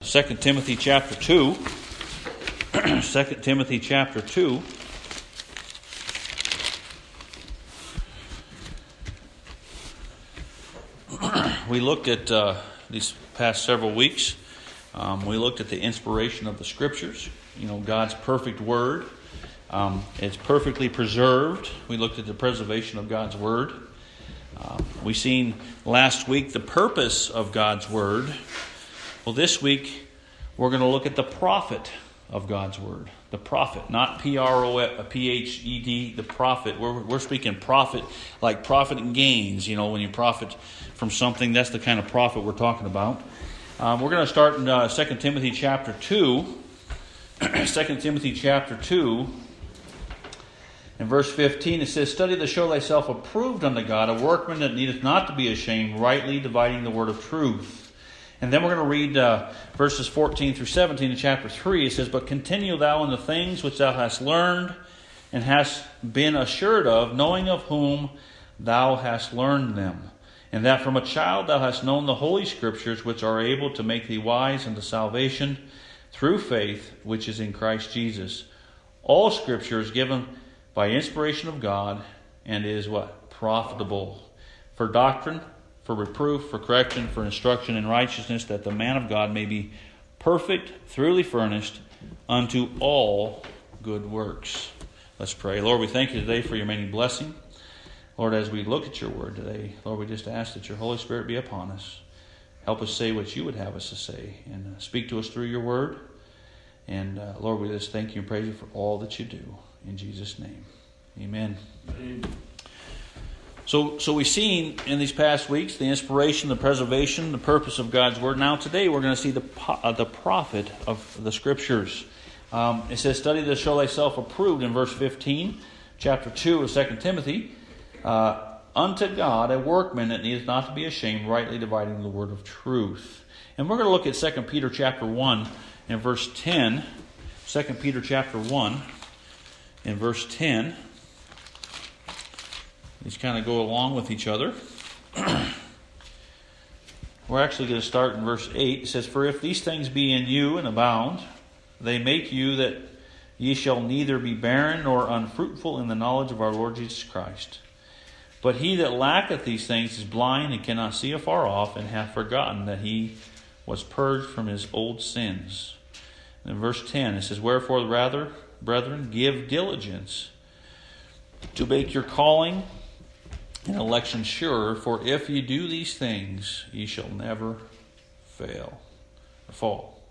2 Timothy chapter 2. 2 Timothy chapter 2. We looked at these past several weeks. We looked at the inspiration of the Scriptures. God's perfect Word. It's perfectly preserved. We looked at the preservation of God's Word. We seen last week the purpose of God's Word. Well, this week we're going to look at the profit of God's Word. The profit, not P-R-O-P-H-E-D, the profit. We're speaking profit, like profit and gains. When you profit from something, that's the kind of profit we're talking about. We're going to start in 2 Timothy chapter 2. 2 Timothy chapter 2. In verse 15 it says, "Study to show thyself approved unto God, a workman that needeth not to be ashamed, rightly dividing the word of truth." And then we're going to read verses 14 through 17 in chapter 3. It says, "But continue thou in the things which thou hast learned, and hast been assured of, knowing of whom thou hast learned them, and that from a child thou hast known the holy Scriptures, which are able to make thee wise unto salvation through faith which is in Christ Jesus. All Scripture is given by inspiration of God, and is" what? "Profitable for doctrine, for reproof, for correction, for instruction in righteousness, that the man of God may be perfect, thoroughly furnished unto all good works." Let's pray. Lord, we thank you today for your many blessings. Lord, as we look at your word today, Lord, we just ask that your Holy Spirit be upon us. Help us say what you would have us to say, and speak to us through your word. And Lord, we just thank you and praise you for all that you do. In Jesus' name, amen. So we've seen in these past weeks the inspiration, the preservation, the purpose of God's Word. Now today we're going to see the profit of the Scriptures. It says, "Study to show thyself approved" in verse 15, chapter 2 of 2 Timothy. "Unto God, a workman that needeth not to be ashamed, rightly dividing the word of truth." And we're going to look at 2 Peter chapter 1 and verse 10. 2 Peter chapter 1 and verse 10. These kind of go along with each other. We're actually going to start in verse 8. It says, "For if these things be in you and abound, they make you that ye shall neither be barren nor unfruitful in the knowledge of our Lord Jesus Christ. But he that lacketh these things is blind and cannot see afar off, and hath forgotten that he was purged from his old sins." And in verse 10 it says, "Wherefore rather, brethren, give diligence to make your calling and election sure, for if ye do these things, ye shall never fall.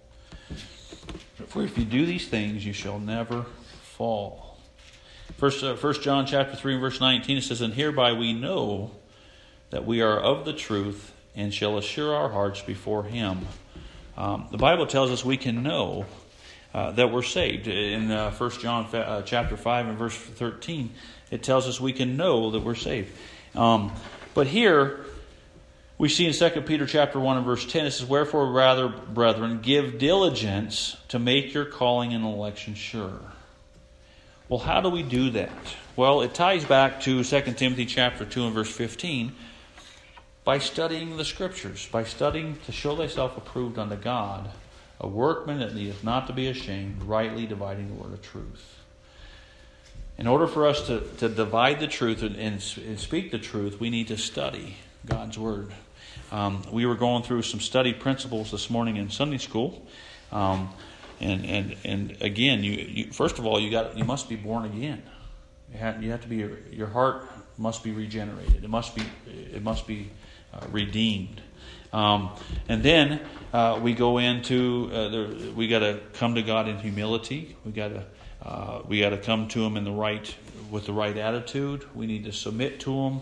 For if you do these things, you shall never fall." First John chapter 3 verse 19, it says, "And hereby we know that we are of the truth, and shall assure our hearts before him." The Bible tells us we can know that we're saved. In 1 John chapter 5 and verse 13, it tells us we can know that we're saved. But here we see in 2 Peter chapter 1 and verse 10, it says, "Wherefore rather, brethren, give diligence to make your calling and election sure." Well, how do we do that? Well, it ties back to 2 Timothy chapter 2 and verse 15, by studying the Scriptures, by studying to show thyself approved unto God, a workman that needeth not to be ashamed, rightly dividing the word of truth. In order for us to divide the truth and speak the truth, we need to study God's Word. We were going through some study principles this morning in Sunday school. And again, you first of all, you must be born again. You have to be, your heart must be regenerated. It must be redeemed. And then we go into we got to come to God in humility. We got to come to Him with the right attitude. We need to submit to Him,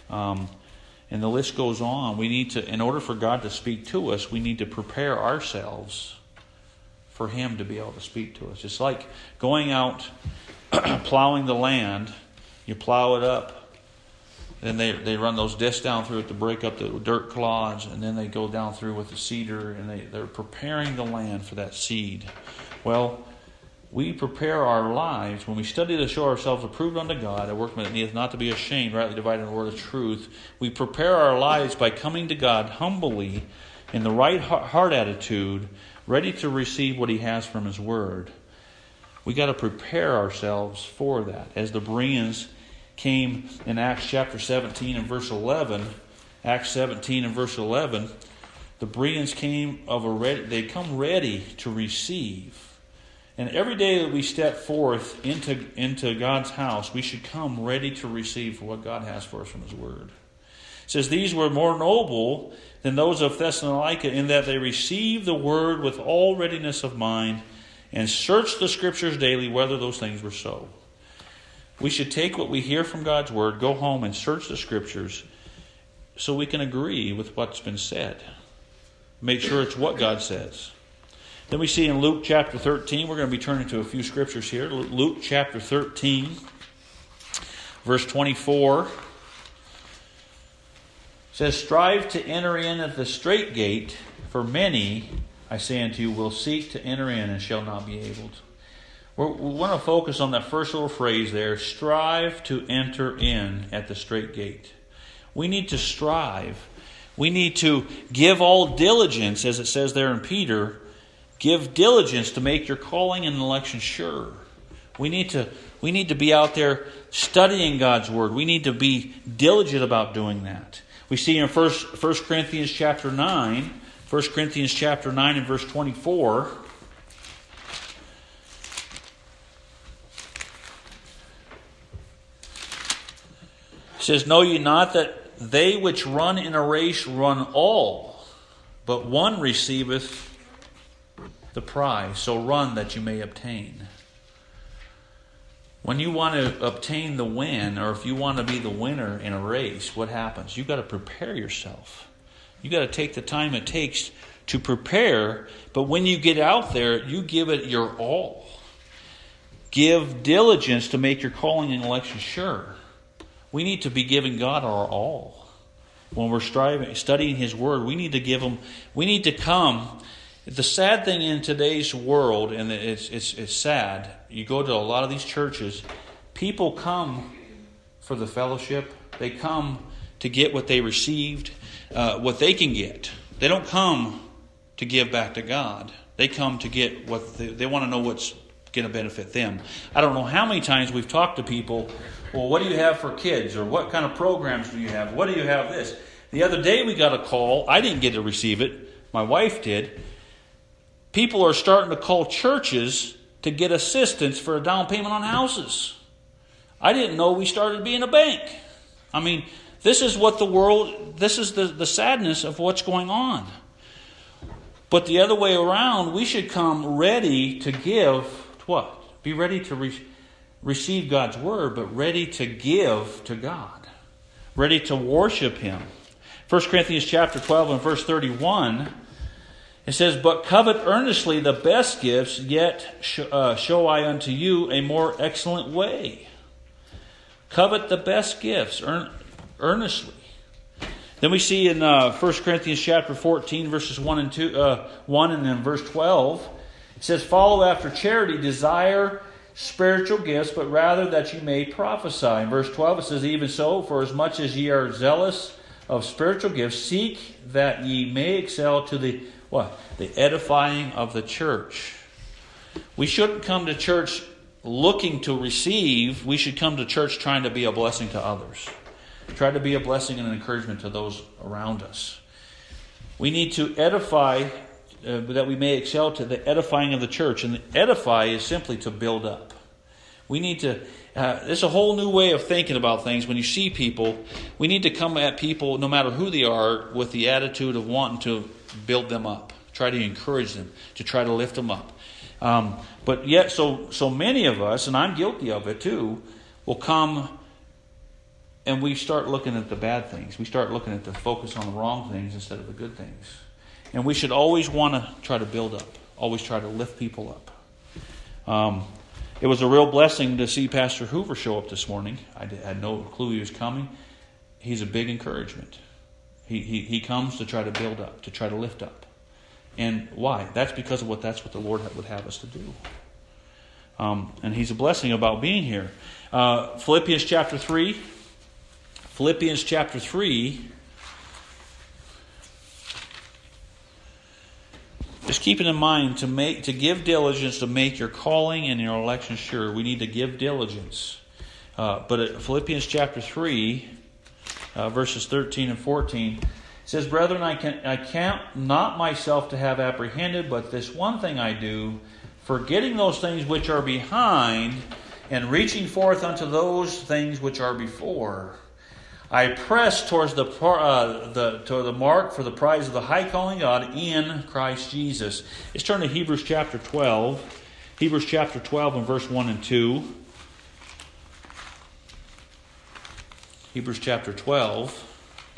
and the list goes on. We need to, in order for God to speak to us, we need to prepare ourselves for Him to be able to speak to us. It's like going out plowing the land. You plow it up, then they run those discs down through it to break up the dirt clods, and then they go down through with the seeder, and they're preparing the land for that seed. Well, we prepare our lives when we study to show ourselves approved unto God, a workman that needeth not to be ashamed, rightly dividing the word of truth. We prepare our lives by coming to God humbly in the right heart attitude, ready to receive what he has from his word. We got to prepare ourselves for that. As the Bereans came in Acts chapter 17 and verse 11, Acts 17 and verse 11, the Bereans they come ready to receive. And every day that we step forth into God's house, we should come ready to receive what God has for us from his word. It says, these were more noble than those of Thessalonica in that they received the word with all readiness of mind and searched the scriptures daily whether those things were so. We should take what we hear from God's word, go home and search the scriptures so we can agree with what's been said. Make sure it's what God says. Then we see in Luke chapter 13, we're going to be turning to a few scriptures here. Luke chapter 13, verse 24. Says, strive to enter in at the strait gate, for many, I say unto you, will seek to enter in and shall not be able to. We want to focus on that first little phrase there, strive to enter in at the strait gate. We need to strive. We need to give all diligence, as it says there in Peter, give diligence to make your calling and election sure. We need to be out there studying God's word. We need to be diligent about doing that. We see in 1 Corinthians chapter 9, 1 Corinthians chapter 9 and verse 24. It says, know ye not that they which run in a race run all, but one receiveth the prize. So run that you may obtain. When you want to obtain the win, or if you want to be the winner in a race, what happens? You've got to prepare yourself. You've got to take the time it takes to prepare. But when you get out there, you give it your all. Give diligence to make your calling and election sure. We need to be giving God our all. When we're studying his word, we need to come. The sad thing in today's world, and it's sad, you go to a lot of these churches, people come for the fellowship. They come to get what they received, what they can get. They don't come to give back to God. They come to get what they want to know what's going to benefit them. I don't know how many times we've talked to people, well, what do you have for kids? Or what kind of programs do you have? What do you have this? The other day we got a call. I didn't get to receive it. My wife did. People are starting to call churches to get assistance for a down payment on houses. I didn't know we started being a bank. I mean, this is what this is the sadness of what's going on. But the other way around, we should come ready to give what? Be ready to receive God's word, but ready to give to God. Ready to worship him. 1 Corinthians chapter 12 and verse 31, it says, but covet earnestly the best gifts, yet show I unto you a more excellent way. Covet the best gifts earnestly. Then we see in 1 Corinthians chapter 14, verses 1 and then verse 12, it says, follow after charity, desire spiritual gifts, but rather that you may prophesy. In verse 12 it says, even so, for as much as ye are zealous of spiritual gifts, seek that ye may excel to the edifying of the church. We shouldn't come to church looking to receive. We should come to church trying to be a blessing to others. Try to be a blessing and an encouragement to those around us. We need to edify that we may excel to the edifying of the church. And the edify is simply to build up. We need to, it's a whole new way of thinking about things. When you see people, we need to come at people, no matter who they are, with the attitude of wanting to build them up. Try to encourage them, to try to lift them up. But yet, so many of us, and I'm guilty of it too, will come and we start looking at the bad things. We start looking at the focus on the wrong things instead of the good things. And we should always want to try to build up. Always try to lift people up. It was a real blessing to see Pastor Hoover show up this morning. I had no clue he was coming. He's a big encouragement. He comes to try to build up, to try to lift up. And why? That's because of that's what the Lord would have us to do. And he's a blessing about being here. Philippians chapter 3. Philippians chapter 3. Just keeping in mind to give diligence to make your calling and your election sure. We need to give diligence. But at Philippians chapter 3, verses 13 and 14, it says, Brethren, I count not myself to have apprehended, but this one thing I do, forgetting those things which are behind, and reaching forth unto those things which are before. I press towards the mark for the prize of the high calling of God in Christ Jesus. Let's turn to Hebrews chapter 12. Hebrews chapter 12 and verse 1 and 2. Hebrews chapter 12,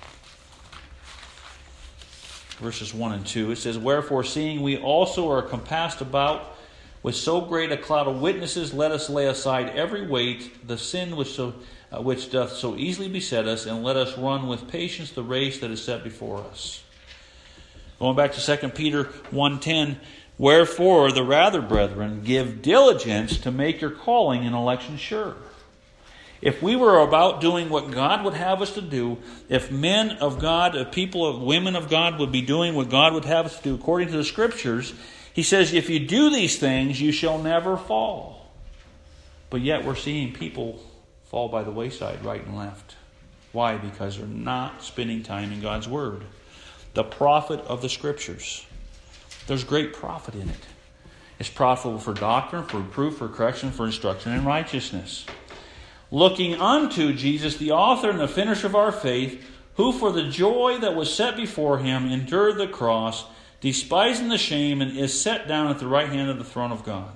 verses 1 and 2. It says, Wherefore, seeing we also are compassed about with so great a cloud of witnesses, let us lay aside every weight, the sin which doth so easily beset us, and let us run with patience the race that is set before us. Going back to 2 Peter 1:10, Wherefore, the rather, brethren, give diligence to make your calling and election sure. If we were about doing what God would have us to do, if men of God, women of God would be doing what God would have us to do according to the Scriptures, he says, if you do these things, you shall never fall. But yet we're seeing people fall by the wayside right and left. Why? Because they're not spending time in God's Word. The profit of the Scriptures. There's great profit in it. It's profitable for doctrine, for reproof, for correction, for instruction in righteousness. Looking unto Jesus, the author and the finisher of our faith, who for the joy that was set before him endured the cross, despising the shame, and is set down at the right hand of the throne of God.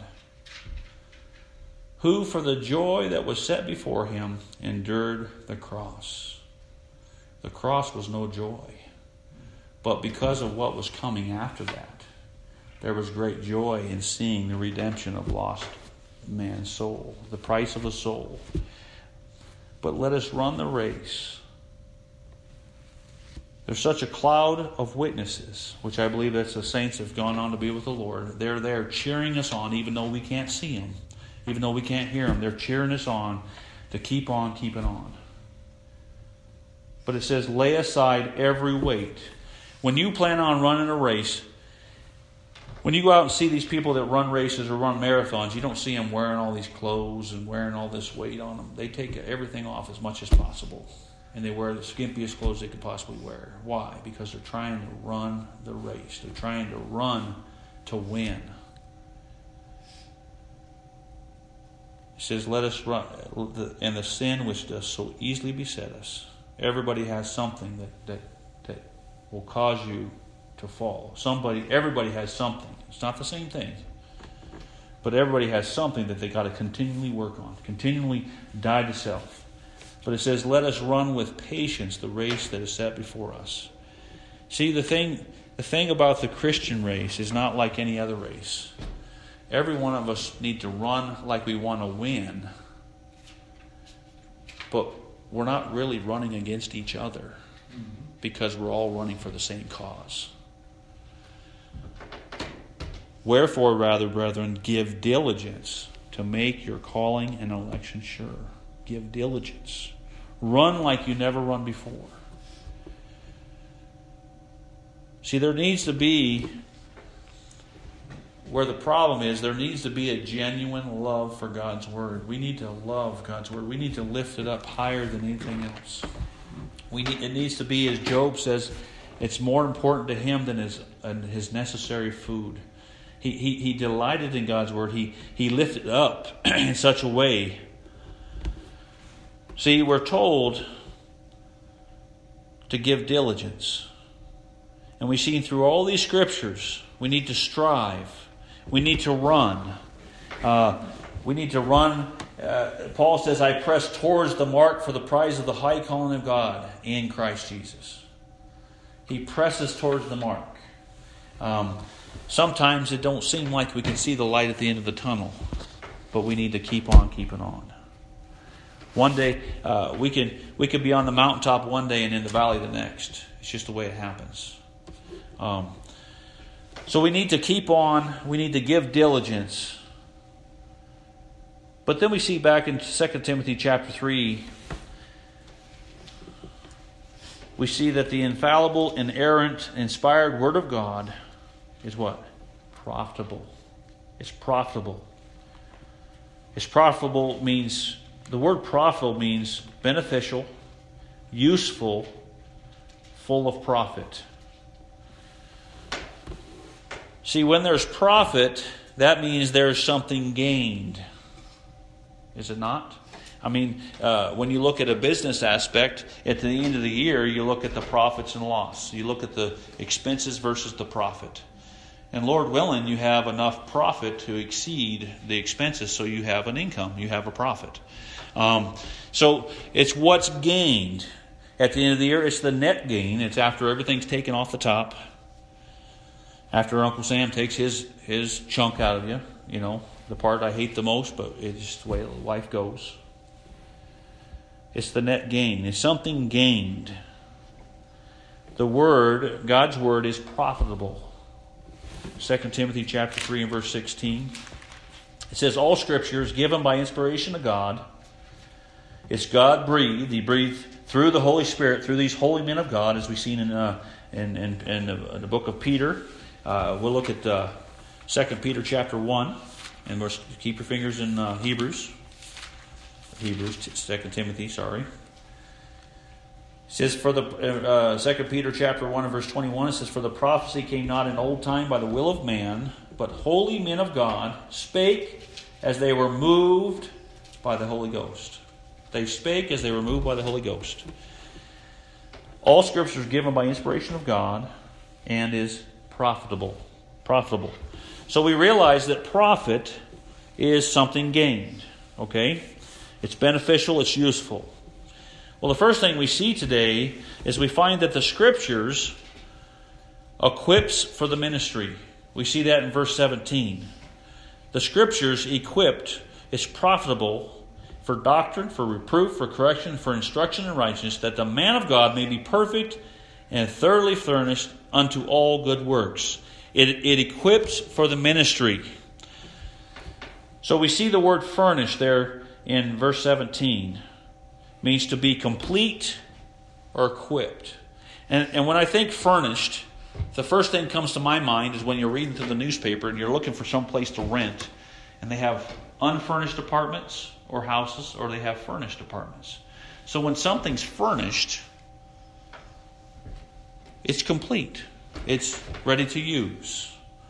Who for the joy that was set before him endured the cross. The cross was no joy. But because of what was coming after that, there was great joy in seeing the redemption of lost man's soul, the price of a soul. But let us run the race. There's such a cloud of witnesses, which I believe that the saints have gone on to be with the Lord. They're there cheering us on, even though we can't see them, even though we can't hear them. They're cheering us on to keep on keeping on. But it says, lay aside every weight. When you plan on running a race, when you go out and see these people that run races or run marathons, you don't see them wearing all these clothes and wearing all this weight on them. They take everything off as much as possible. And they wear the skimpiest clothes they could possibly wear. Why? Because they're trying to run the race. They're trying to run to win. It says, let us run. And the sin which does so easily beset us. Everybody has something that will cause you to fall. Everybody has something. It's not the same thing. But everybody has something that they got to continually work on. Continually die to self. But it says, let us run with patience the race that is set before us. See, the thing about the Christian race is not like any other race. Every one of us need to run like we want to win. But we're not really running against each other because we're all running for the same cause. Wherefore, rather, brethren, give diligence to make your calling and election sure. Give diligence. Run like you never run before. See, there needs to be, where the problem is, there needs to be a genuine love for God's Word. We need to love God's Word. We need to lift it up higher than anything else. It needs to be, as Job says, it's more important to him than his necessary food. He delighted in God's Word. He lifted it up in such a way. See, we're told to give diligence. And we see through all these scriptures, we need to strive. We need to run. We need to run. Paul says, I press towards the mark for the prize of the high calling of God in Christ Jesus. He presses towards the mark. Sometimes it don't seem like we can see the light at the end of the tunnel, but we need to keep on keeping on. One day, we could be on the mountaintop one day and in the valley the next. It's just the way it happens. So we need to keep on. We need to give diligence. But then we see back in 2 Timothy chapter 3, we see that the infallible, inerrant, inspired Word of God is what? profitable. It's profitable. It's profitable means, the word profitable means beneficial, useful, full of profit. See, when there's profit, that means there's something gained. Is it not? I mean, when you look at a business aspect, at the end of the year, you look at the profits and loss. You look at the expenses versus the profit. And Lord willing, you have enough profit to exceed the expenses, so you have an income, you have a profit. So it's what's gained. At the end of the year, it's the net gain. It's after everything's taken off the top. After Uncle Sam takes his chunk out of you, you know, the part I hate the most, but it's just the way life goes. It's the net gain. It's something gained. The Word, God's Word, is profitable. 2 Timothy chapter 3 and verse 16. It says, all Scripture is given by inspiration of God. It's God-breathed. He breathed through the Holy Spirit, through these holy men of God, as we've seen in the book of Peter. We'll look at 2 Peter chapter 1. And we'll keep your fingers in Hebrews, 2 Timothy, sorry. It says, for the 2 Peter chapter 1 and verse 21, it says, for the prophecy came not in old time by the will of man, but holy men of God spake as they were moved by the Holy Ghost. They spake as they were moved by the Holy Ghost. All Scripture is given by inspiration of God and is profitable. Profitable. So we realize that profit is something gained. Okay? It's beneficial, it's useful. Well, the first thing we see today is we find that the Scriptures equips for the ministry. We see that in verse 17. The Scriptures equipped, it's profitable for doctrine, for reproof, for correction, for instruction in righteousness, that the man of God may be perfect and thoroughly furnished unto all good works. It equips for the ministry. So we see the word furnished there in verse 17. It means to be complete or equipped. And when I think furnished, the first thing that comes to my mind is when you're reading through the newspaper and you're looking for some place to rent, and they have unfurnished apartments or houses, or they have furnished apartments. So when something's furnished, it's complete. It's ready to use.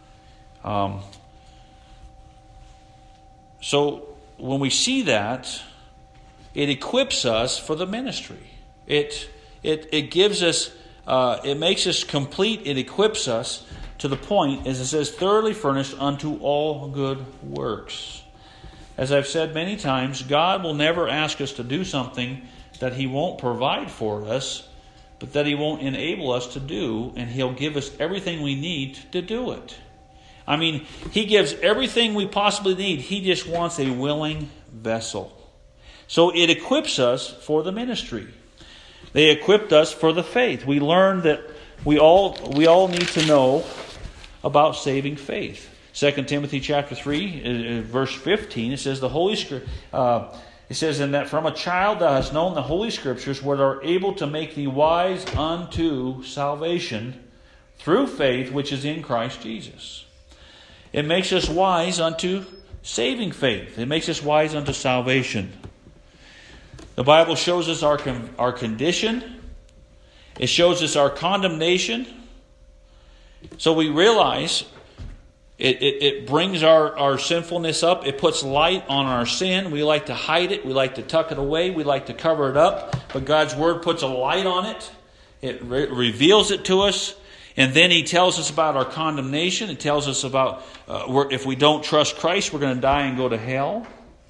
So when we see that, it equips us for the ministry. It gives us, it makes us complete. It equips us to the point, as it says, thoroughly furnished unto all good works. As I've said many times, God will never ask us to do something that He won't provide for us, but that He won't enable us to do, and He'll give us everything we need to do it. I mean, He gives everything we possibly need. He just wants a willing vessel. So it equips us for the ministry. They equipped us for the faith. We learned that we all need to know about saving faith. 2 Timothy chapter 3, verse 15, it says, the Holy Scripture, it says, in that from a child thou hast known the Holy Scriptures, which are able to make thee wise unto salvation through faith which is in Christ Jesus. It makes us wise unto saving faith. It makes us wise unto salvation. The Bible shows us our condition. It shows us our condemnation. So we realize it brings our sinfulness up. It puts light on our sin. We like to hide it. We like to tuck it away. We like to cover it up. But God's Word puts a light on it. It reveals it to us. And then He tells us about our condemnation. It tells us about if we don't trust Christ, we're going to die and go to hell.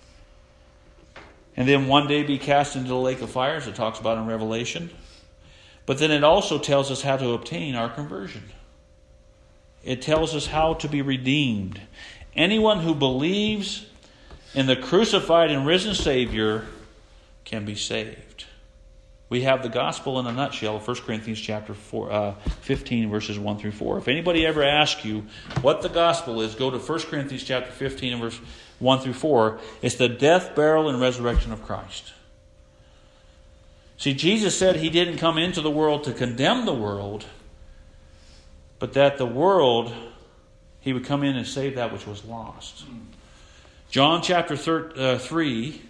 And then one day be cast into the lake of fire, as it talks about in Revelation. But then it also tells us how to obtain our conversion. It tells us how to be redeemed. Anyone who believes in the crucified and risen Savior can be saved. We have the gospel in a nutshell, 1 Corinthians chapter 15, verses 1 through 4. If anybody ever asks you what the gospel is, go to 1 Corinthians chapter 15 and verse 1 through 4. It's the death, burial, and resurrection of Christ. See, Jesus said He didn't come into the world to condemn the world, but that the world He would come in and save that which was lost. John chapter 3,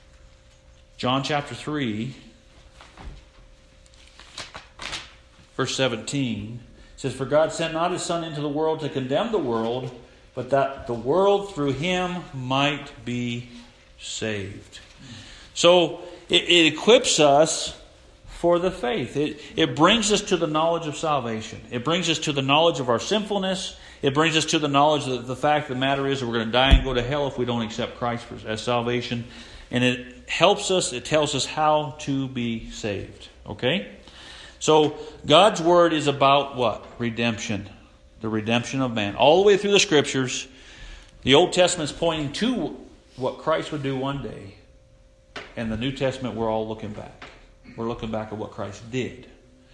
verse 17, says, "For God sent not his Son into the world to condemn the world, but that the world through him might be saved." So it equips us for the faith. It brings us to the knowledge of salvation. It brings us to the knowledge of our sinfulness. It brings us to the knowledge that the fact of the matter is that we're going to die and go to hell if we don't accept Christ as salvation. And it helps us, it tells us how to be saved. Okay? So God's Word is about what? Redemption. The redemption of man. All the way through the Scriptures, the Old Testament's pointing to what Christ would do one day. And the New Testament, we're all looking back. We're looking back at what Christ did.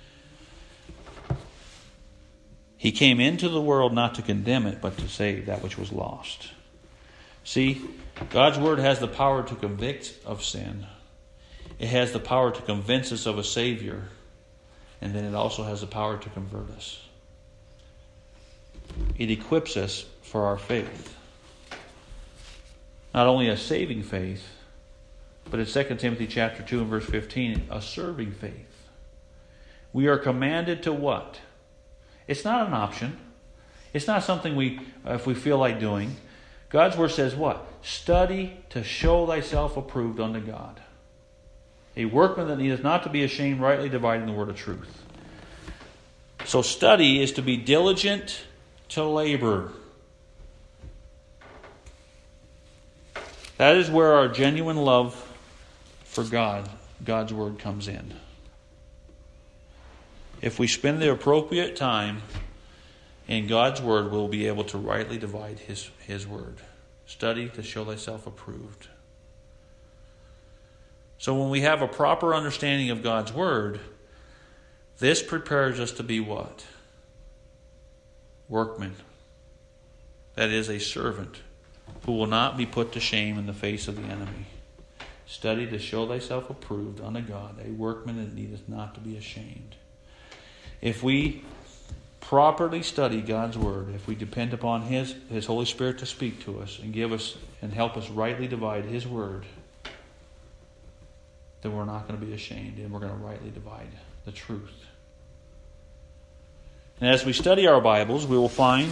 He came into the world not to condemn it, but to save that which was lost. See, God's Word has the power to convict of sin. It has the power to convince us of a Savior. And then it also has the power to convert us. It equips us for our faith. Not only a saving faith, but in 2 Timothy chapter 2 and verse 15, a serving faith. We are commanded to what? It's not an option. It's not something if we feel like doing. God's Word says what? Study to show thyself approved unto God. A workman that needeth not to be ashamed, rightly dividing the word of truth. So study is to be diligent to labor. That is where our genuine love for God's Word comes in. If we spend the appropriate time in God's Word, we'll be able to rightly divide His Word. Study to show thyself approved. So when we have a proper understanding of God's Word, this prepares us to be what? Workmen. That is, a servant who will not be put to shame in the face of the enemy. Study to show thyself approved unto God, a workman that needeth not to be ashamed. If we properly study God's Word, if we depend upon His Holy Spirit to speak to us and give us and help us rightly divide His Word, then we're not going to be ashamed and we're going to rightly divide the truth. And as we study our Bibles, we'll find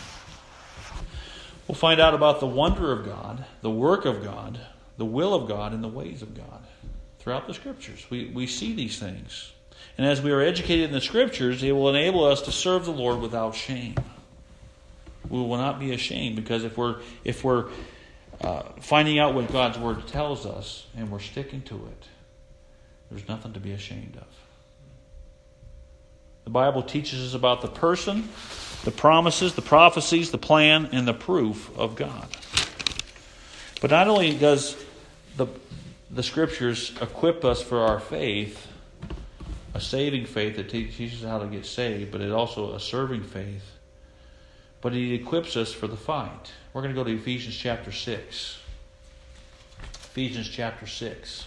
out about the wonder of God, the work of God, the will of God, and the ways of God throughout the Scriptures. We see these things. And as we are educated in the Scriptures, it will enable us to serve the Lord without shame. We will not be ashamed, because if we're finding out what God's Word tells us and we're sticking to it, there's nothing to be ashamed of. The Bible teaches us about the person, the promises, the prophecies, the plan, and the proof of God. But not only does the Scriptures equip us for our faith, a saving faith that teaches us how to get saved, but it also a serving faith. But it equips us for the fight. We're going to go to Ephesians chapter 6. Ephesians chapter 6.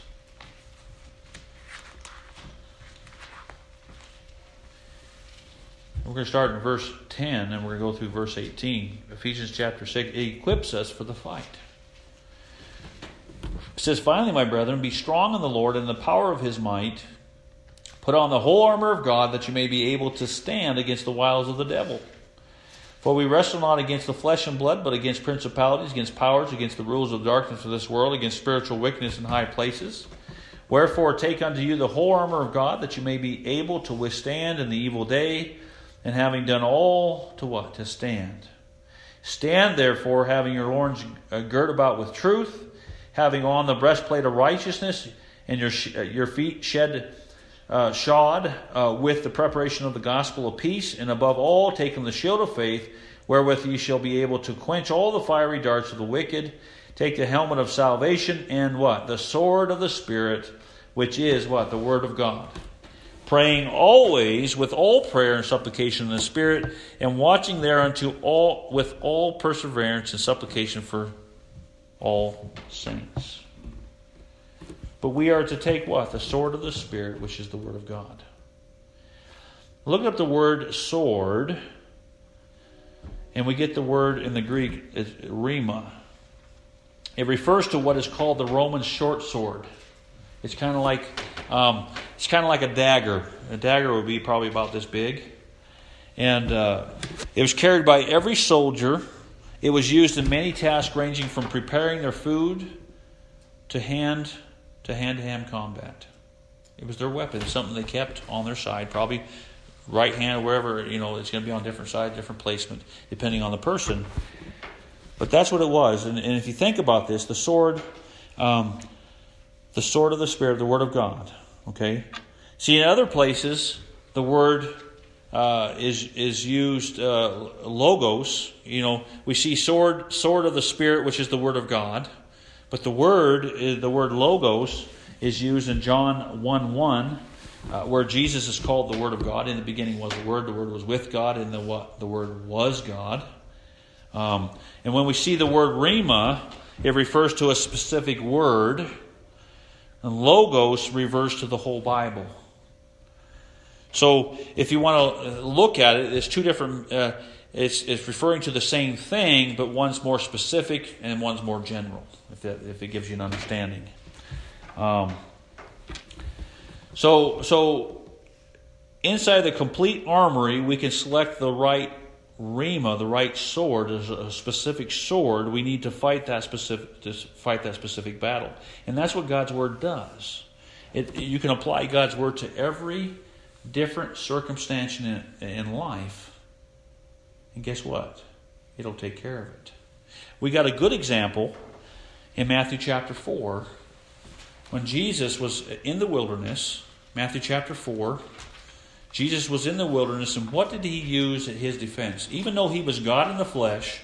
We're going to start in verse 10 and we're going to go through verse 18. Ephesians chapter 6. It equips us for the fight. It says, "Finally, my brethren, be strong in the Lord and in the power of His might. Put on the whole armor of God, that you may be able to stand against the wiles of the devil. For we wrestle not against the flesh and blood, but against principalities, against powers, against the rulers of darkness of this world, against spiritual wickedness in high places. Wherefore take unto you the whole armor of God, that you may be able to withstand in the evil day, and having done all to what? To stand. Stand therefore, having your loins girt about with truth, having on the breastplate of righteousness, and your feet shod with the preparation of the gospel of peace, and above all taking the shield of faith, wherewith ye shall be able to quench all the fiery darts of the wicked. Take the helmet of salvation, and what? The sword of the Spirit, which is what? The Word of God. Praying always with all prayer and supplication in the Spirit, and watching thereunto with all perseverance and supplication for all saints." But we are to take what? The sword of the Spirit, which is the Word of God. Look up the word sword And we get the word in the Greek, it's rhema. It refers to what is called the Roman short sword. It's kind of like a dagger. A dagger would be probably about this big. And it was carried by every soldier. It was used in many tasks ranging from preparing their food to hand-to-hand combat. It was their weapon, something they kept on their side, probably right hand or wherever, it's going to be on different side, different placement, depending on the person. But that's what it was. And if you think about this, the sword of the Spirit, the Word of God. Okay? See, in other places, the word is used logos. We see sword of the Spirit, which is the Word of God. But the word logos is used in John 1:1, where Jesus is called the Word of God. In the beginning was the Word was with God, and the Word was God. And when we see the word rhema, it refers to a specific word, and logos refers to the whole Bible. So if you want to look at it, it's two different. It's referring to the same thing, but one's more specific and one's more general. If it gives you an understanding. So inside the complete armory, we can select the right rhema, the right sword, is a specific sword. We need to fight that specific battle, and that's what God's Word does. You can apply God's Word to every different circumstance in life, and guess what? It'll take care of it. We got a good example in Matthew chapter 4, when Jesus was in the wilderness. Matthew chapter 4. Jesus was in the wilderness, and what did he use at his defense? Even though he was God in the flesh,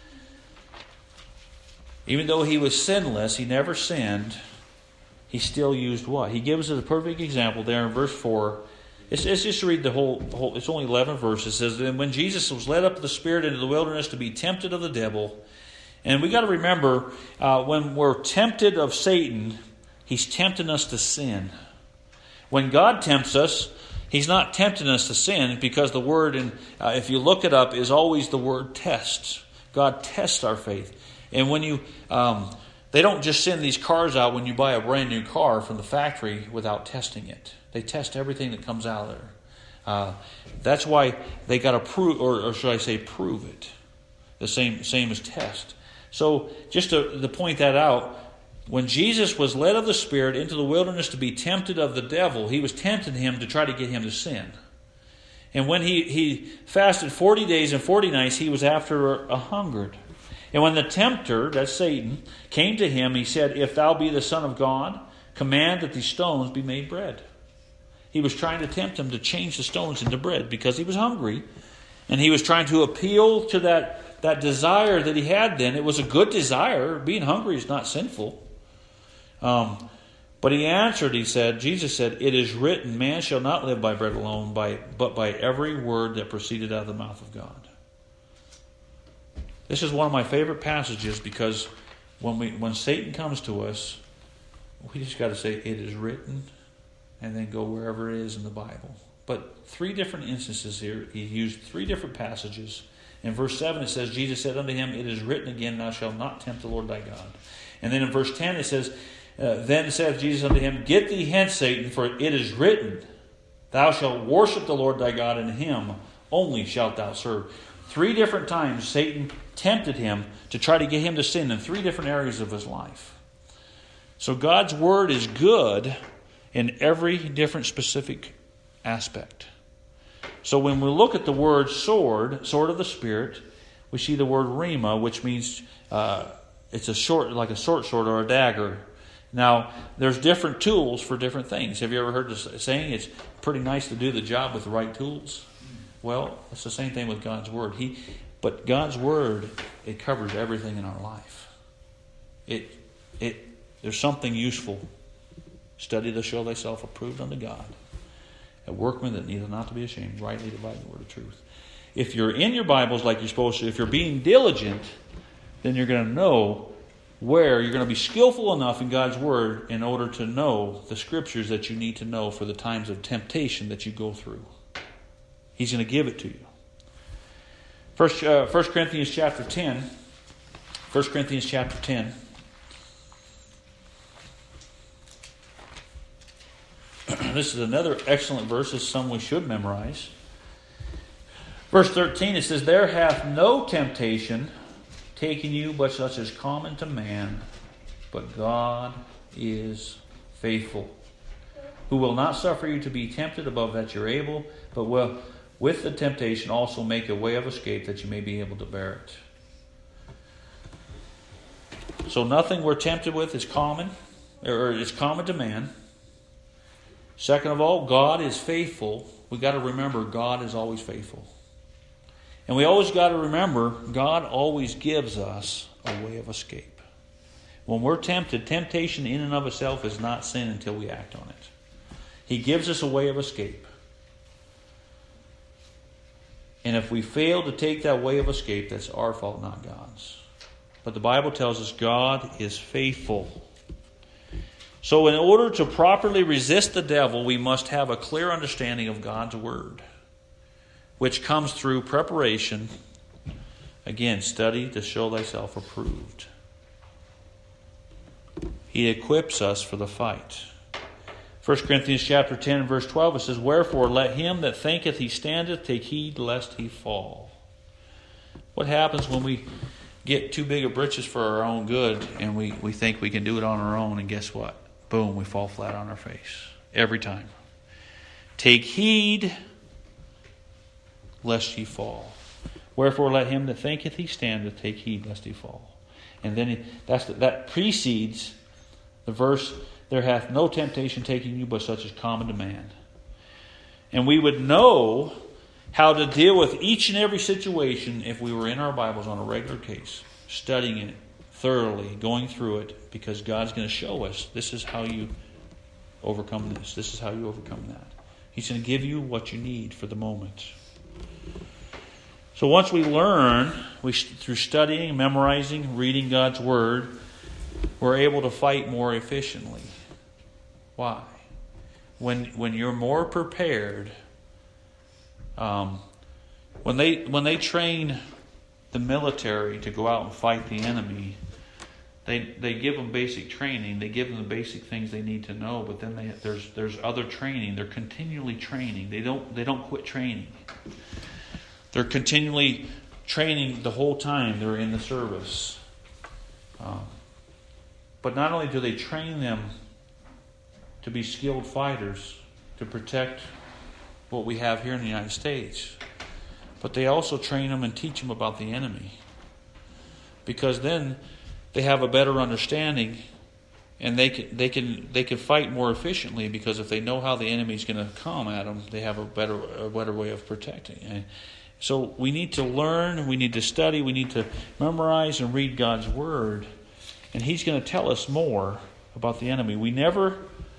even though he was sinless, he never sinned, he still used what? He gives us a perfect example there in verse 4. Let's just read the whole. It's only 11 verses. It says, "And when Jesus was led up of the Spirit into the wilderness to be tempted of the devil," and we got to remember, when we're tempted of Satan, he's tempting us to sin. When God tempts us, He's not tempting us to sin, because the word, if you look it up, is always the word tests. God tests our faith. And when they don't just send these cars out when you buy a brand new car from the factory without testing it. They test everything that comes out of there. That's why they got to prove, or should I say prove it. The same as test. So just to point that out, when Jesus was led of the Spirit into the wilderness to be tempted of the devil, he was tempting him to try to get him to sin. And when he fasted 40 days and 40 nights, he was after a hungered. And when the tempter, that's Satan, came to him, he said, "If thou be the Son of God, command that these stones be made bread." He was trying to tempt him to change the stones into bread because he was hungry. And he was trying to appeal to that desire that he had then. It was a good desire. Being hungry is not sinful. But he answered, Jesus said, "It is written, man shall not live by bread alone, but by every word that proceeded out of the mouth of God." This is one of my favorite passages, because when Satan comes to us, we just got to say, "It is written," and then go wherever it is in the Bible. But 3 different instances here, he used 3 different passages. In verse 7 it says, Jesus said unto him, "It is written again, thou shalt not tempt the Lord thy God." And then in verse 10 it says, "Then said Jesus unto him, Get thee hence, Satan, for it is written, Thou shalt worship the Lord thy God, and him only shalt thou serve." 3 different times Satan tempted him to try to get him to sin in 3 different areas of his life. So God's Word is good in every different specific aspect. So when we look at the word sword of the Spirit, we see the word rhema, which means it's like a short sword or a dagger. Now, there's different tools for different things. Have you ever heard the saying, it's pretty nice to do the job with the right tools? Well, it's the same thing with God's Word. But God's Word, it covers everything in our life. There's something useful. Study to show thyself approved unto God, a workman that needeth not to be ashamed, rightly dividing the word of truth. If you're in your Bibles like you're supposed to, if you're being diligent, then you're going to know where you're going to be skillful enough in God's Word in order to know the Scriptures that you need to know for the times of temptation that you go through. He's going to give it to you. First Corinthians chapter 10. 1 Corinthians chapter 10. This is another excellent verse. This is some we should memorize. Verse 13, it says, "There hath no temptation taken you but such as common to man, but God is faithful, who will not suffer you to be tempted above that you're able, but will with the temptation also make a way of escape that you may be able to bear it." So nothing we're tempted with is common, or is common to man. Second of all, God is faithful. We've got to remember God is always faithful. And we always got to remember God always gives us a way of escape. When we're tempted, temptation in and of itself is not sin until we act on it. He gives us a way of escape. And if we fail to take that way of escape, that's our fault, not God's. But the Bible tells us God is faithful. So in order to properly resist the devil, we must have a clear understanding of God's Word, which comes through preparation. Again, study to show thyself approved. He equips us for the fight. 1 Corinthians chapter 10 and verse 12, it says, "Wherefore let him that thinketh he standeth take heed lest he fall." What happens when we get too big of britches for our own good and we think we can do it on our own, and guess what? Boom, we fall flat on our face. Every time. Take heed lest ye fall. Wherefore let him that thinketh he standeth take heed lest he fall. And then that precedes the verse, "There hath no temptation taken you but such as common to man." And we would know how to deal with each and every situation if we were in our Bibles on a regular case, studying it thoroughly, going through it, because God's going to show us, this is how you overcome this. This is how you overcome that. He's going to give you what you need for the moment. So once we learn, through studying, memorizing, reading God's Word, we're able to fight more efficiently. Why? When you're more prepared, when they train the military to go out and fight the enemy, they give them basic training. They give them the basic things they need to know. But then there's other training. They're continually training. They don't quit training. They're continually training the whole time they're in the service. But not only do they train them to be skilled fighters, to protect what we have here in the United States, but they also train them and teach them about the enemy. Because then they have a better understanding, and they can fight more efficiently, because if they know how the enemy is going to come at them, they have a better way of protecting. And so we need to learn, we need to study, we need to memorize and read God's Word, and He's going to tell us more about the enemy. We never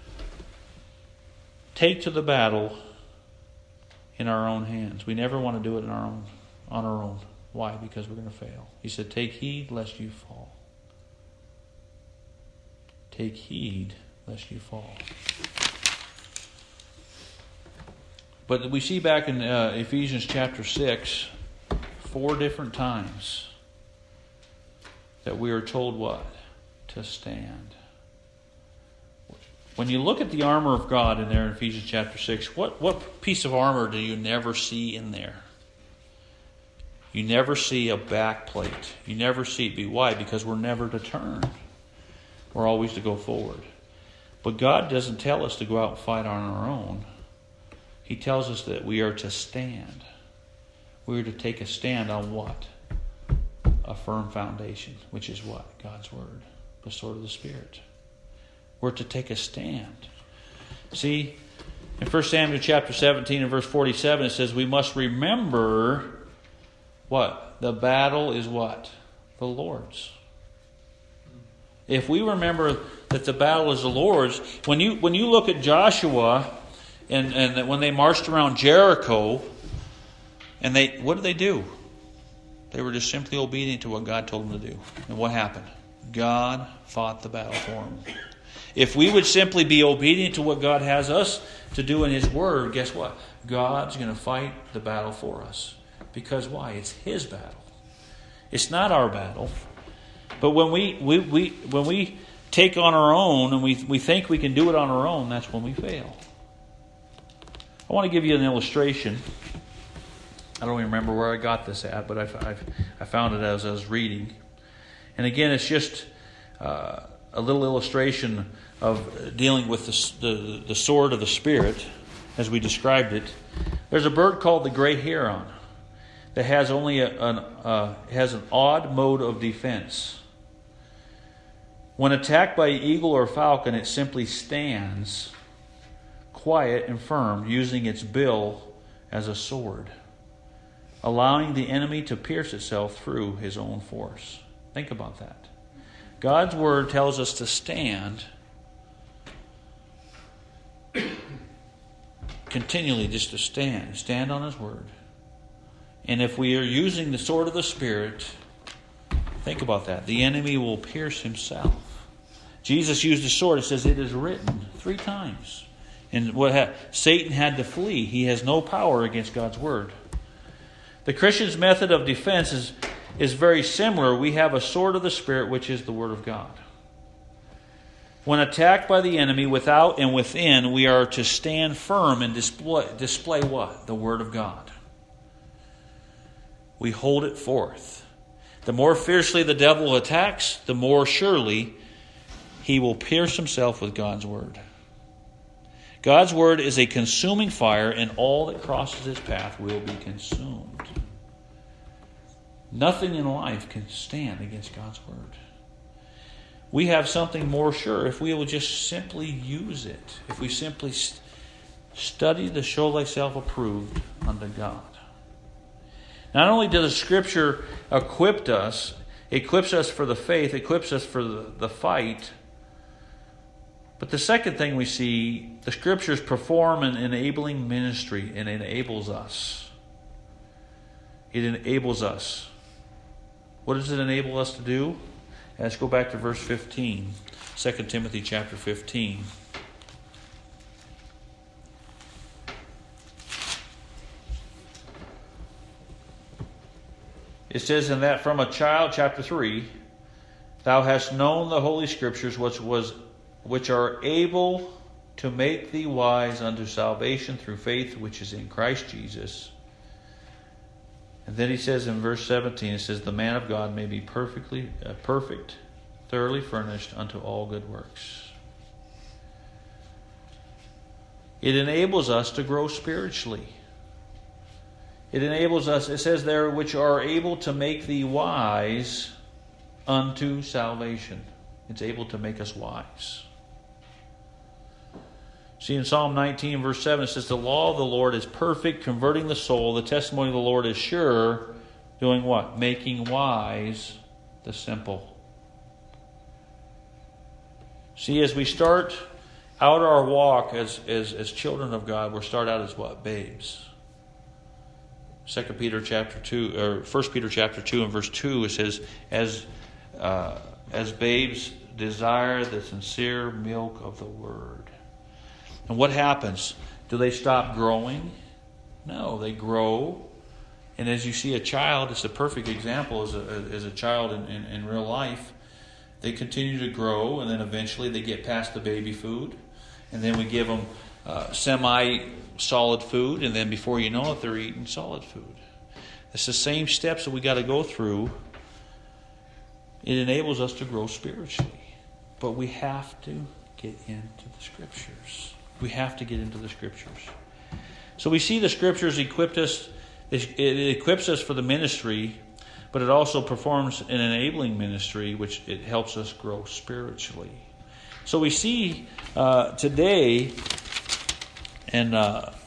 take to the battle in our own hands. We never want to do it on our own. Why? Because we're going to fail. He said, "Take heed lest you fall." Take heed lest you fall. But we see back in Ephesians chapter 6, 4 different times that we are told what? To stand. When you look at the armor of God in there in Ephesians chapter 6, what piece of armor do you never see in there? You never see a back plate. You never see it. Why? Because we're never to turn. We're always to go forward. But God doesn't tell us to go out and fight on our own. He tells us that we are to stand. We are to take a stand on what? A firm foundation, which is what? God's Word, the sword of the Spirit. We're to take a stand. See, in 1 Samuel chapter 17 and verse 47, it says we must remember what? The battle is what? The Lord's. If we remember that the battle is the Lord's, when you look at Joshua and when they marched around Jericho, and what did they do? They were just simply obedient to what God told them to do. And what happened? God fought the battle for them. If we would simply be obedient to what God has us to do in His Word, guess what? God's going to fight the battle for us. Because why? It's His battle. It's not our battle. But when we take on our own and we think we can do it on our own, that's when we fail. I want to give you an illustration. I don't even remember where I got this at, but I found it as I was reading. And again, it's just a little illustration of dealing with the sword of the Spirit, as we described it. There's a bird called the gray heron that has only has an odd mode of defense. When attacked by an eagle or falcon, it simply stands quiet and firm, using its bill as a sword, allowing the enemy to pierce itself through his own force. Think about that. God's Word tells us to stand continually, just to stand on His Word. And if we are using the sword of the Spirit, think about that. The enemy will pierce himself. Jesus used the sword. It says it is written 3 times. And Satan had to flee. He has no power against God's Word. The Christian's method of defense is very similar. We have a sword of the Spirit, which is the Word of God. When attacked by the enemy without and within, we are to stand firm and display what? The Word of God. We hold it forth. The more fiercely the devil attacks, the more surely he will pierce himself with God's Word. God's Word is a consuming fire, and all that crosses its path will be consumed. Nothing in life can stand against God's Word. We have something more sure if we will just simply use it. If we simply study to show thyself approved unto God. Not only does the Scripture equip us for the faith, equips us for the fight, but the second thing we see, the Scriptures perform an enabling ministry, and it enables us. It enables us. What does it enable us to do? Let's go back to verse 15, 2 Timothy chapter 15. It says, "In that from a child," chapter 3, "thou hast known the Holy Scriptures, which are able to make thee wise unto salvation through faith which is in Christ Jesus." And then he says in verse 17, it says, "The man of God may be perfect, thoroughly furnished unto all good works." It enables us to grow spiritually. It enables us, it says there, which are able to make thee wise unto salvation. It's able to make us wise. See, in Psalm 19, verse 7, it says, "The law of the Lord is perfect, converting the soul. The testimony of the Lord is sure," doing what? Making wise the simple. See, as we start out our walk as children of God, we'll start out as what? Babes. 1 Peter chapter 2 and verse 2, it says, as babes desire the sincere milk of the Word. And what happens? Do they stop growing? No, they grow. And as you see a child, it's a perfect example as a child in real life. They continue to grow, and then eventually they get past the baby food. And then we give them semi-solid food, and then before you know it, they're eating solid food. It's the same steps that we got to go through. It enables us to grow spiritually. But we have to get into the Scriptures. We have to get into the Scriptures. So we see the Scriptures equipped us. It equips us for the ministry, but it also performs an enabling ministry, which it helps us grow spiritually. So we see today, and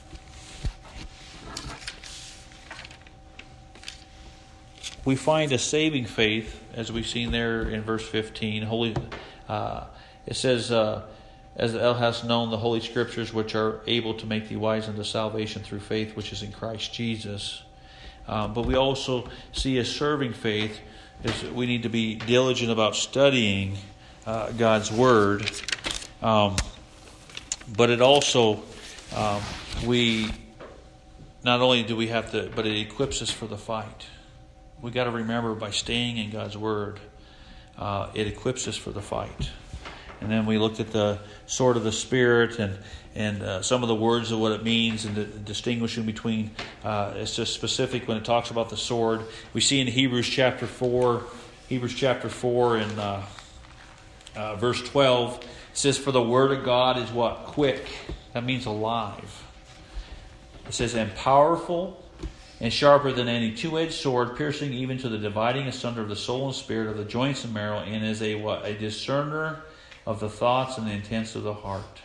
we find a saving faith, as we've seen there in verse 15. It says, "As thou hast known the Holy Scriptures, which are able to make thee wise unto salvation through faith which is in Christ Jesus." But we also see a serving faith is we need to be diligent about studying God's Word. But it also, we not only do we have to, but it equips us for the fight. We got to remember, by staying in God's Word, it equips us for the fight. And then we looked at the sword of the Spirit and some of the words of what it means and the distinguishing between. It's just specific when it talks about the sword. We see in Hebrews chapter 4 in verse 12, it says, "For the word of God is what? Quick." That means alive. It says, "And powerful and sharper than any two-edged sword, piercing even to the dividing asunder of the soul and spirit, of the joints and marrow, and is a what? A discerner of the thoughts and the intents of the heart."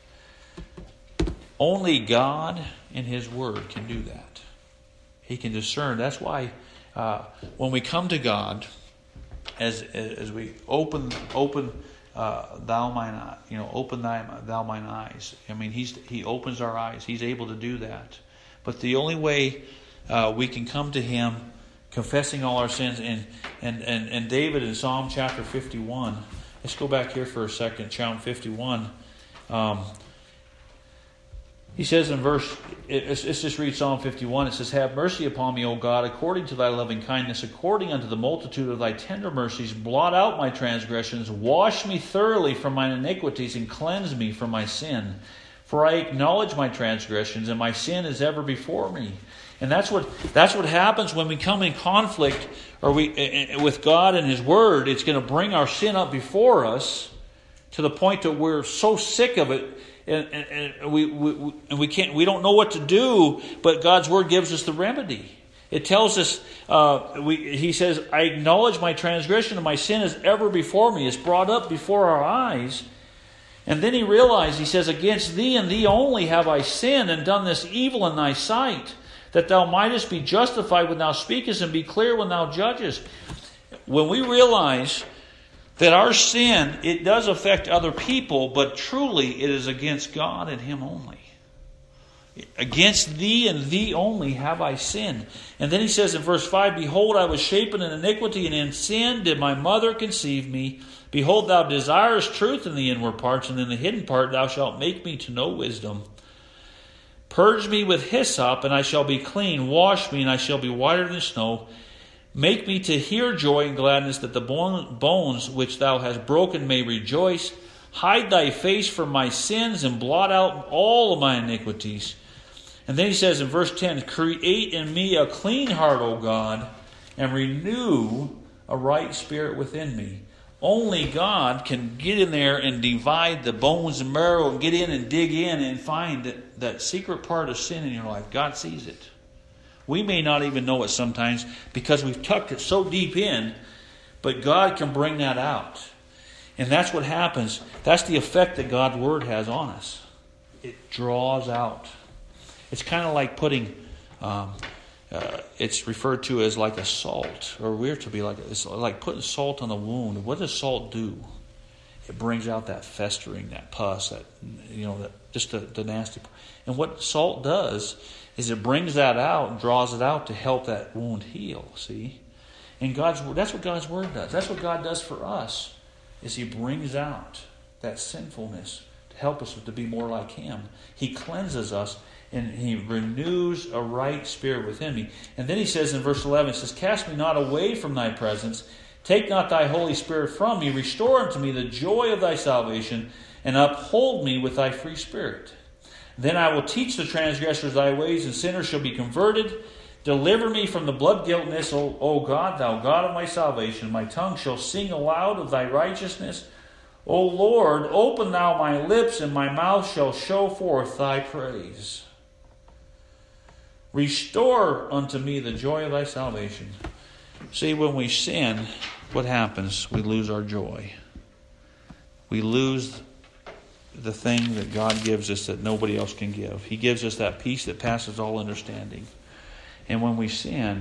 Only God in His Word can do that. He can discern. That's why when we come to God, as we open thou mine eye, open thou mine eyes. I mean, He opens our eyes. He's able to do that. But the only way we can come to Him, confessing all our sins, and David in Psalm chapter 51. Let's go back here for a second. Psalm 51. He says in let's just read Psalm 51. It says, "Have mercy upon me, O God, according to thy loving kindness, according unto the multitude of thy tender mercies. Blot out my transgressions. Wash me thoroughly from mine iniquities, and cleanse me from my sin. For I acknowledge my transgressions, and my sin is ever before me." And that's what happens when we come in conflict with God and His Word. It's going to bring our sin up before us to the point that we're so sick of it, and we don't know what to do. But God's Word gives us the remedy. It tells us, He says, "I acknowledge my transgression, and my sin is ever before me." It's brought up before our eyes. And then He realized, He says, "Against thee and thee only have I sinned, and done this evil in thy sight, that thou mightest be justified when thou speakest, and be clear when thou judgest." When we realize that our sin, it does affect other people, but truly it is against God and Him only. "Against thee and thee only have I sinned." And then He says in verse 5, "Behold, I was shapen in iniquity, and in sin did my mother conceive me. Behold, thou desirest truth in the inward parts, and in the hidden part thou shalt make me to know wisdom. Purge me with hyssop, and I shall be clean. Wash me, and I shall be whiter than snow. Make me to hear joy and gladness, that the bones which thou hast broken may rejoice. Hide thy face from my sins, and blot out all of my iniquities." And then He says in verse 10, "Create in me a clean heart, O God, and renew a right spirit within me." Only God can get in there and divide the bones and marrow, and get in and dig in and find that secret part of sin in your life. God sees it. We may not even know it sometimes because we've tucked it so deep in, but God can bring that out. And that's what happens. That's the effect that God's Word has on us. It draws out. It's kind of like putting, it's referred to as like a salt, or we're to be like, it's like putting salt on a wound. What does salt do? It brings out that festering, that pus, that just the nasty. And what salt does is it brings that out and draws it out to help that wound heal. See, and that's what God's Word does. That's what God does for us. Is He brings out that sinfulness to help us to be more like Him. He cleanses us, and He renews a right spirit within me. And then He says in verse 11, it says, "Cast me not away from thy presence. Take not thy Holy Spirit from me. Restore unto me the joy of thy salvation, and uphold me with thy free spirit. Then I will teach the transgressors thy ways, and sinners shall be converted. Deliver me from the blood guiltness, O God, thou God of my salvation. My tongue shall sing aloud of thy righteousness. O Lord, open thou my lips, and my mouth shall show forth thy praise. Restore unto me the joy of thy salvation." See, when we sin, what happens? We lose our joy. We lose the thing that God gives us that nobody else can give. He gives us that peace that passes all understanding. And when we sin,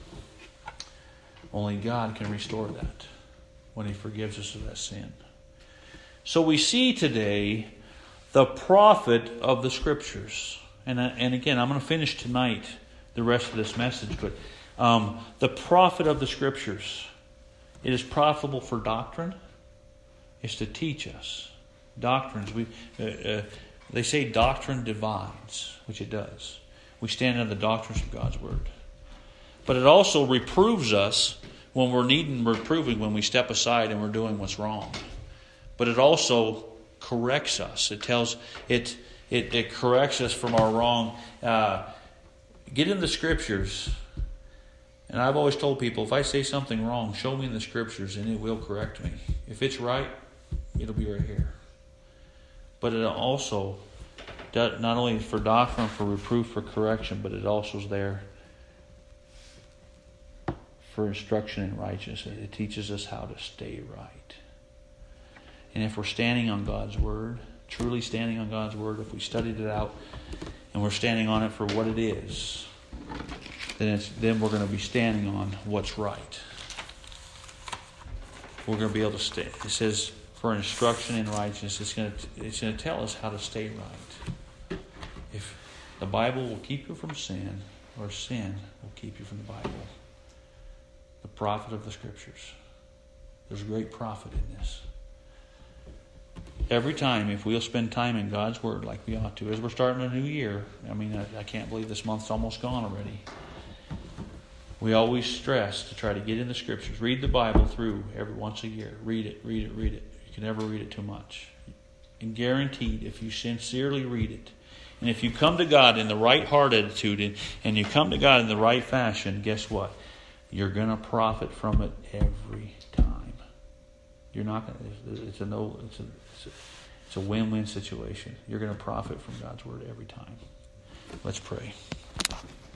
only God can restore that when He forgives us of that sin. So we see today the prophet of the Scriptures. And again, I'm going to finish tonight the rest of this message, but the prophet of the Scriptures. It is profitable for doctrine. It's to teach us. Doctrines, they say doctrine divides, which it does. We stand on the doctrines of God's Word. But it also reproves us when we're needing reproving, when we step aside and we're doing what's wrong. But it also corrects us. It corrects us from our wrong. Get in the Scriptures. And I've always told people, if I say something wrong, show me in the Scriptures and it will correct me. If it's right, it'll be right here. But it also, not only for doctrine, for reproof, for correction, but it also is there for instruction in righteousness. It teaches us how to stay right. And if we're standing on God's Word, truly standing on God's Word, if we studied it out and we're standing on it for what it is, then we're going to be standing on what's right. We're going to be able to stay. It says, for instruction in righteousness, it's going to tell us how to stay right. If the Bible will keep you from sin, or sin will keep you from the Bible. The profit of the Scriptures. There's great profit in this. Every time, if we'll spend time in God's Word like we ought to, as we're starting a new year, I can't believe this month's almost gone already. We always stress to try to get in the Scriptures. Read the Bible through every once a year. Read it. You can never read it too much. And guaranteed, if you sincerely read it, and if you come to God in the right heart attitude, and you come to God in the right fashion, guess what? You're going to profit from it every time. You're not going to. It's a win-win situation. You're going to profit from God's Word every time. Let's pray.